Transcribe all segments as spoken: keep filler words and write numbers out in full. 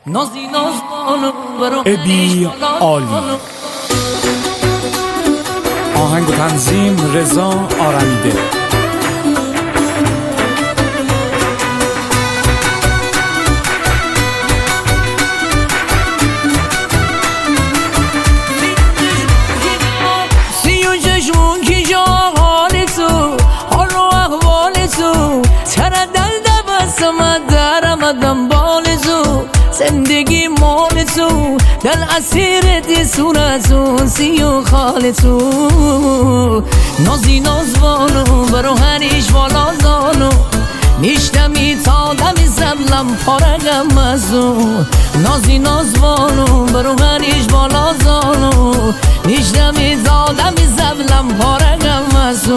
ابی عالی. آهنگ و تنظیم رضا آرمیده. زندگی مال تو در اسیر دی صورتون سی و خال تو نازی نازوانو برو هریش بالا زانو نیشتمی تا دمی زبلم پارگم ازو نازی نازوانو برو هریش بالا زانو نیشتمی تا دمی زبلم پارگم ازو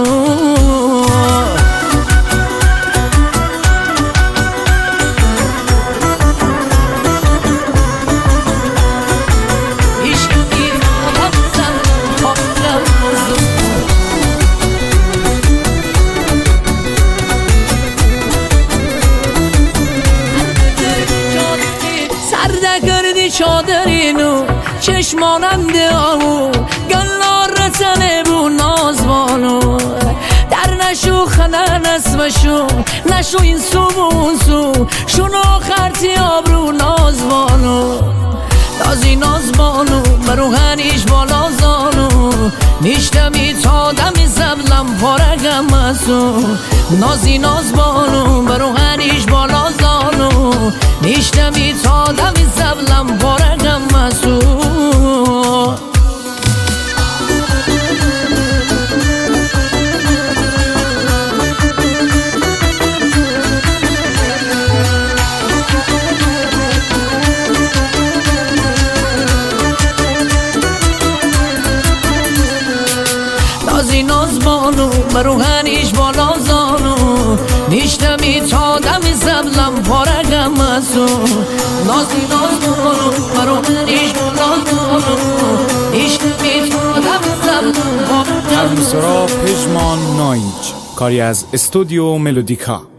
چادرینو چشماننده آهو گلار رسنه بو نازوانو در نشو خنن اسمشو نشو این سو بون سو شونو خرطی آبرو نازوانو نازی نازوانو برو هنیش بالا زانو نیشتمی تا دمی زبلم پارگم ازو نازی نازوانو برو هنیش بالا زانو نیشتمی تا دمی زبلم پارگم ازو نازی نازوانو برو هنیش بالا زانو نیشتمی تا دمی زبلم پارگم ازو نازی نازوانو برو هنیش بالا زانو نیشتمی تا دمی زبلم پارگم ازو. ترمسرا پژمان نایج، کاری از استودیو ملودیکا.